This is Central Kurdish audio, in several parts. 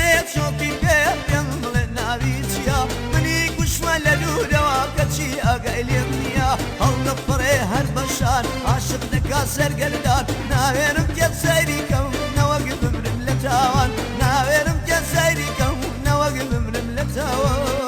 جێت شۆکی پێ پێم بڵێ ناوی چییە منی گوشمە لە دوورەوە کەچی ئاگای لێم نییە هەڵدە پڕێ هەر بەشار عاشق دەکا سەرگەردان ناوێرم کێت سەیری کەم نەوەک بمرم لە تاوان ناوێرم کێت سەیری کەم نەوەک بمرم لە تاوان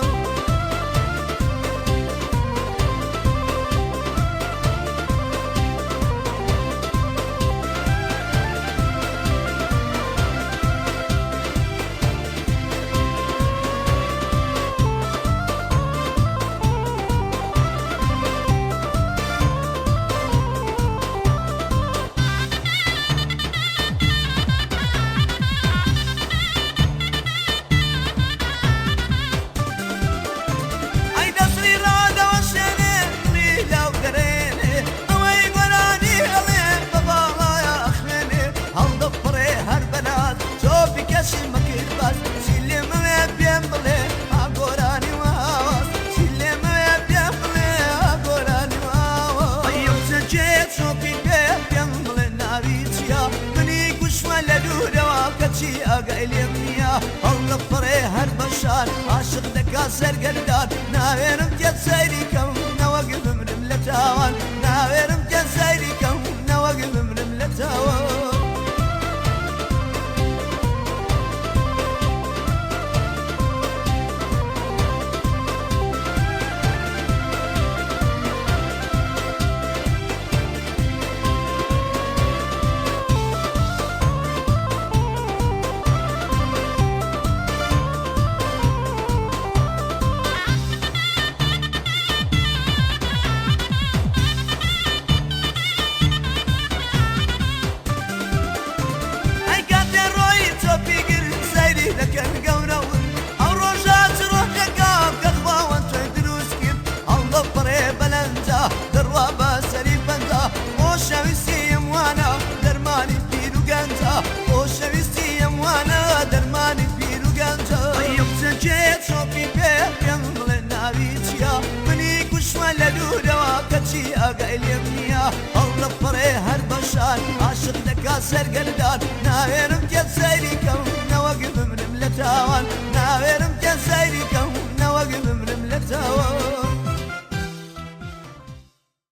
ئاگای لێم نییە هەڵدە پڕێ هەر بەشار عاشق دەکا سەرگەردان ناوێرم کێت سەیری کەم نەوەک بمرم لە تاوان ناوێرم کێت سەیری کەم نەوەک بمرم لە تاوان ئاگای لێم نییە هەڵدە پڕێ هەر بەشار عاشق دەکا سەرگەردان ناوێرم کێت سەیری کەم نەوەک بمرم لە تاوان